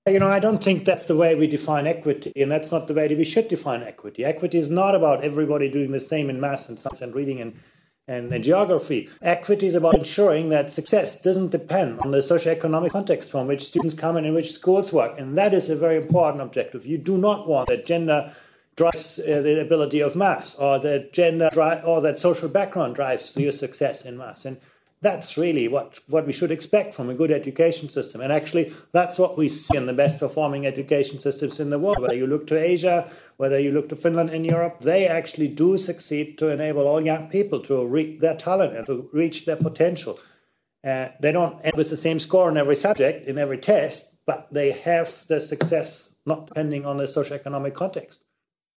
I don't think that's the way we define equity, and that's not the way that we should define equity. Equity is not about everybody doing the same in math and science and reading and geography. Equity is about ensuring that success doesn't depend on the socioeconomic context from which students come and in which schools work. And that is a very important objective. You do not want that gender drives the ability of math, or that or that social background drives your success in math. And that's really what we should expect from a good education system. And actually, that's what we see in the best performing education systems in the world. Whether you look to Asia, whether you look to Finland and Europe, they actually do succeed to enable all young people to reach their talent and to reach their potential. They don't end with the same score in every subject, in every test, but they have the success not depending on the socioeconomic context.